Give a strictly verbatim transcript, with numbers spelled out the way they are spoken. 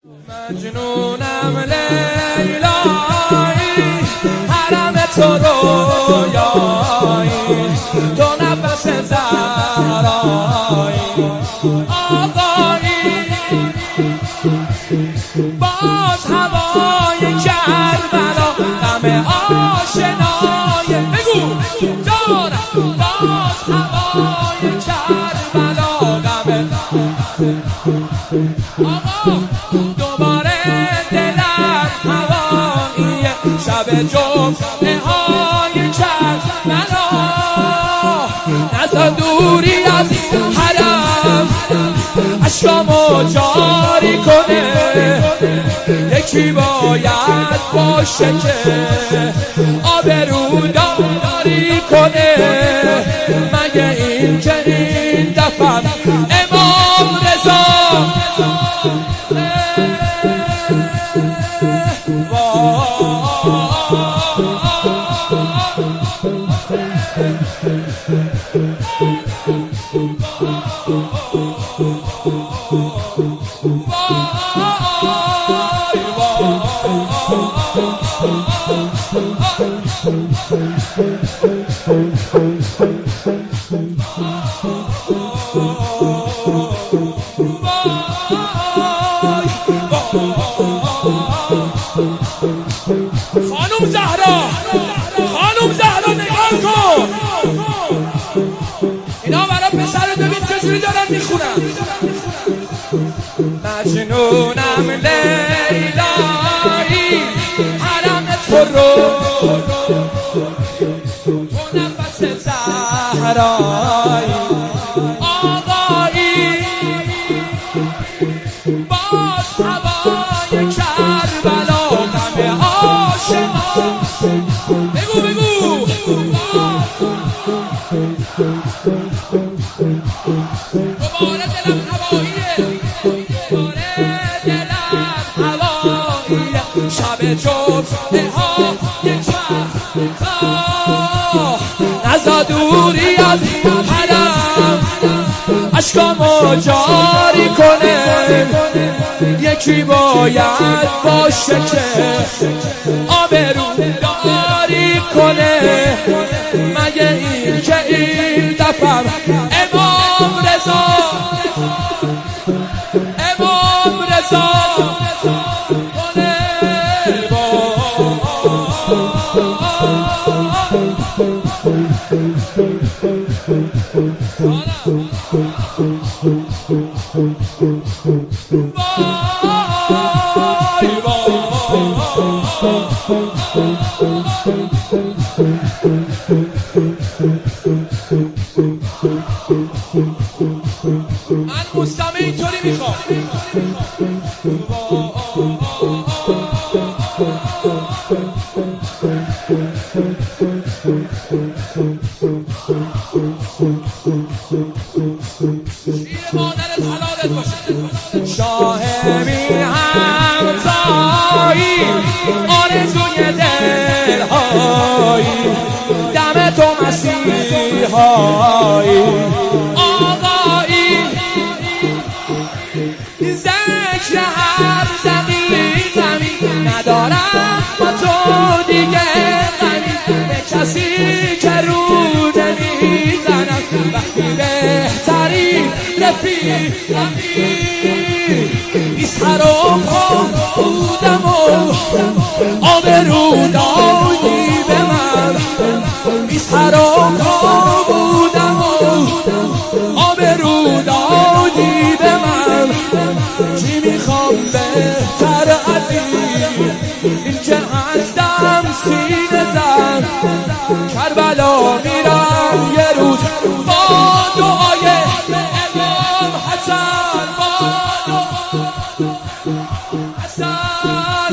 مجنونم لیلایی، حرم تو رویایی، تو نفس زهرایی، آقایی باز هوای کربلا، غم آشنای بگو جانم، باز هوای کربلا، غم آقا دوباره دلم هواییه، شب جمعه های کربلا، نزد دوری از حرم اشکامو جاری کنه، یکی باید باشه که آبروداری کنه، مگه این که این دفعه امام رضا خانم زهرا، خانم زهرا نگاه کن، اینا برای پسر ببین چجوری دارن میخونن. مجنونم لیلایی، حرم تو رو، تو نفس زهرایی، آقایی باز هوای کربلا، غم آشنا بگو بگو دوباره دلم هواییه، دوباره دلم هواییه، شب جمعه های کربلا، نزا دوری از حرم اشکامو جاری کنه، یکی باید باشه که آبروداری کنه، مگه این که این دفعه امام رضا، امام رضا کنه. من مستمع اینطوری میخوام، مادرت حلالت باشه، شاه میهم تایی، آرزوی دلهایی، دم تو مسیحایی، آقایی ذکر هر دقیقمی ندارم با تو دیگه غمی، به کسی که رو نمیزنم وقتی بهتری رفیقمی، بیست حرام بودم و آبرو دادی به من، بیست حرام بودم و آبرو دادی به من، چی میخوام بهتر از این که هستم سینه زن، کربلا میرم یه روز با دعای امام حسن، با حسن